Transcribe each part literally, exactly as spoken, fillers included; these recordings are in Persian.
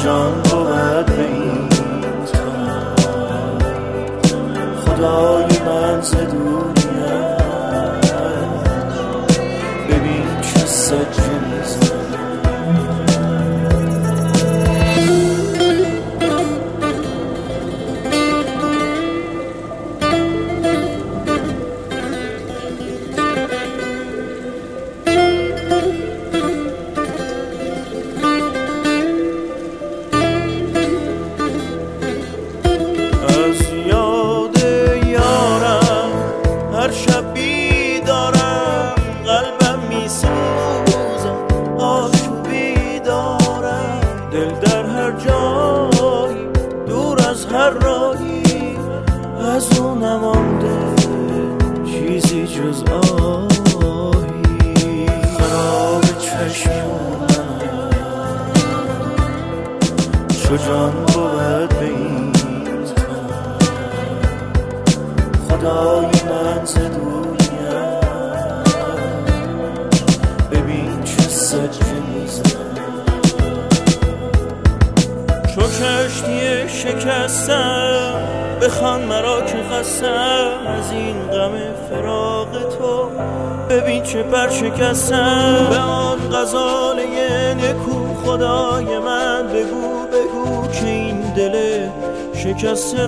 جان بود به این تن خدای من ز دوریم ببین چه سجه میزن هر راهی از اون نمانده چیزی جز آهی خراب چشمونم چو جان بود به این تن خدای من ز دوریم ببین چه سجه میزن چو کشتی شکستم بخوان مرا که خستم از این غم فراق تو ببین چه پر شکستم به آن غزاله نکو خدای من بگو بگو که این دل شکسته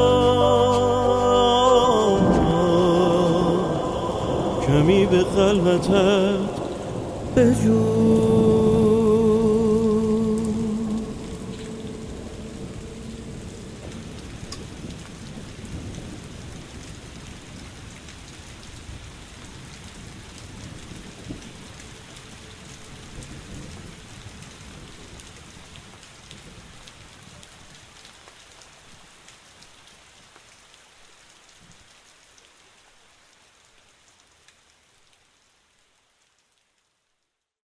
را کمی به خلوتت بجو